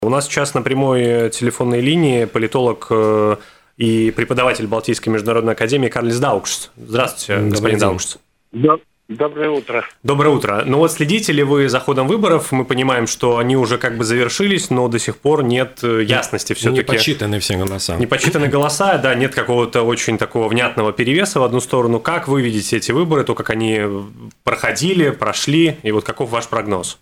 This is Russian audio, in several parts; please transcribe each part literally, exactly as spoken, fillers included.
У нас сейчас на прямой телефонной линии политолог и преподаватель Балтийской международной академии Карлис Даукшс. Здравствуйте, господин Даукшс. Доброе утро. Доброе утро. Ну вот следите ли вы за ходом выборов? Мы понимаем, что они уже как бы завершились, но до сих пор нет ясности все-таки. Не подсчитаны все голоса. Не подсчитаны голоса, да, нет какого-то очень такого внятного перевеса в одну сторону. Как вы видите эти выборы, то, как они проходили, прошли, и вот каков ваш прогноз?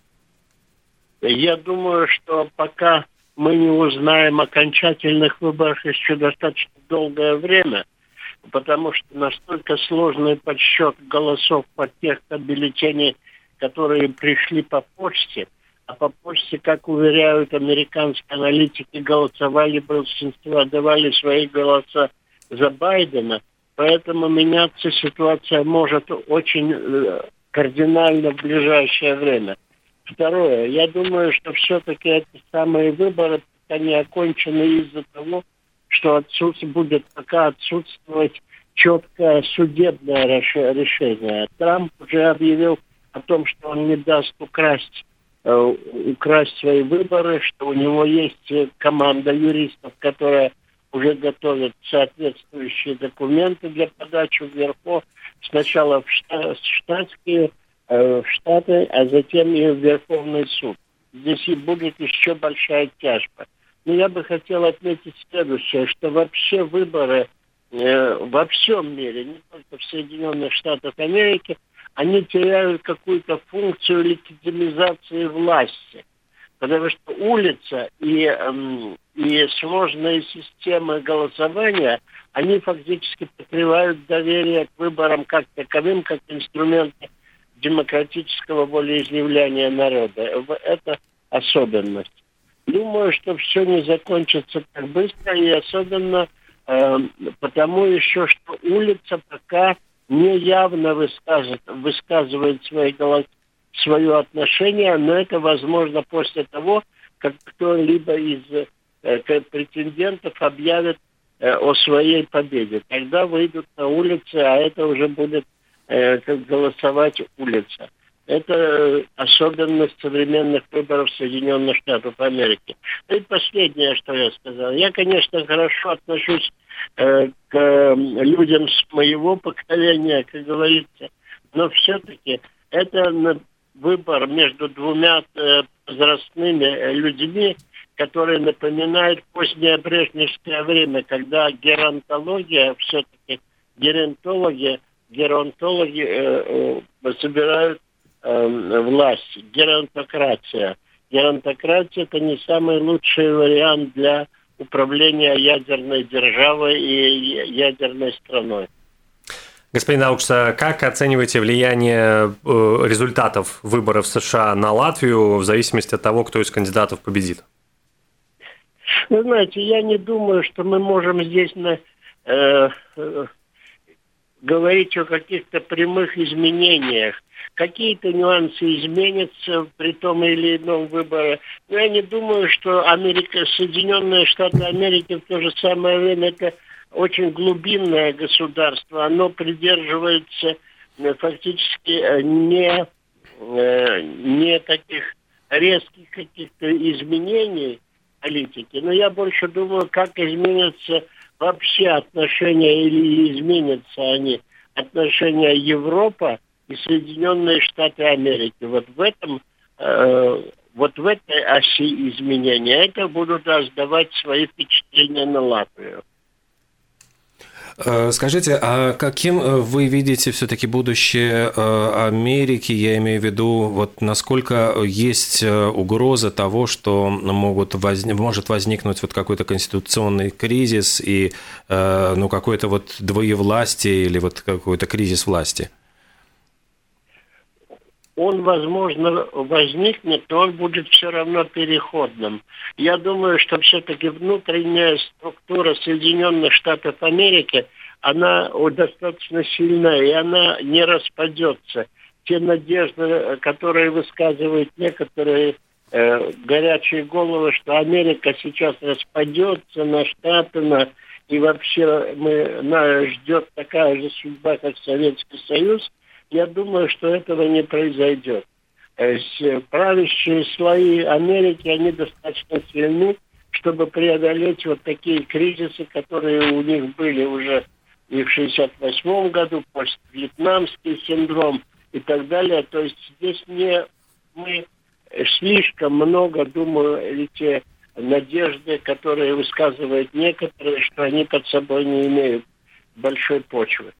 Я думаю, что пока мы не узнаем окончательных выборах еще достаточно долгое время, потому что настолько сложный подсчет голосов по тех бюллетеней, которые пришли по почте, а по почте, как уверяют американские аналитики, голосовали большинство, давали свои голоса за Байдена, поэтому меняться ситуация может очень кардинально в ближайшее время. Второе, я думаю, что все-таки эти самые выборы пока не окончены из-за того, что отсутствует, будет пока отсутствовать четкое судебное решение. Трамп уже объявил о том, что он не даст украсть, э, украсть свои выборы, что у него есть команда юристов, которая уже готовит соответствующие документы для подачи вверху. Сначала в штатские в Штаты, а затем и в Верховный суд. Здесь и будет еще большая тяжба. Но я бы хотел отметить следующее, что вообще выборы э, во всем мире, не только в Соединенных Штатах Америки, они теряют какую-то функцию легитимизации власти. Потому что улица и, эм, и сложные системы голосования, они фактически подрывают доверие к выборам как таковым, как инструменты демократического волеизъявления народа. Это особенность. Думаю, что все не закончится так быстро, и особенно э, потому еще, что улица пока не явно высказывает, высказывает свои голос, свое отношение, но это возможно после того, как кто-либо из э, претендентов объявит э, о своей победе. Тогда выйдут на улицы, а это уже будет как голосовать улица. Это особенность современных выборов Соединенных Штатов Америки. И последнее, что я сказал. Я, конечно, хорошо отношусь э, к людям с моего поколения, как говорится, но все-таки это выбор между двумя э, возрастными людьми, которые напоминают позднее брежневское время, когда геронтология, все-таки геронтология, геронтологи э, э, собирают э, власть, геронтократия. Геронтократия – это не самый лучший вариант для управления ядерной державой и ядерной страной. Господин Даукшс, как оцениваете влияние э, результатов выборов в США на Латвию в зависимости от того, кто из кандидатов победит? Вы знаете, я не думаю, что мы можем здесь на... Э, э, говорить о каких-то прямых изменениях. Какие-то нюансы изменятся при том или ином выборе. Но я не думаю, что Америка, Соединенные Штаты Америки в то же самое время это очень глубинное государство. Оно придерживается фактически не, не таких резких каких-то изменений политики. Но я больше думаю, как изменятся вообще отношения или изменятся они, отношения Европа и Соединенные Штаты Америки. Вот в этом, э, вот в этой оси изменения это будут раздавать свои впечатления на Латвию. Скажите, а каким вы видите все-таки будущее Америки? Я имею в виду, вот насколько есть угроза того, что могут возник, может возникнуть вот какой-то конституционный кризис и ну, какое-то вот двоевластие или вот какой-то кризис власти? Он, возможно, возникнет, но он будет все равно переходным. Я думаю, что все-таки внутренняя структура Соединенных Штатов Америки, она достаточно сильная, и она не распадется. Те надежды, которые высказывают некоторые э, горячие головы, что Америка сейчас распадется на Штаты, на, и вообще мы, нас ждет такая же судьба, как Советский Союз, я думаю, что этого не произойдет. правящие слои Америки, они достаточно сильны, чтобы преодолеть вот такие кризисы, которые у них были уже и в шестьдесят восьмом году, поствьетнамский синдром и так далее. То есть здесь не мы слишком много, думаю, эти надежды, которые высказывают некоторые, что они под собой не имеют большой почвы.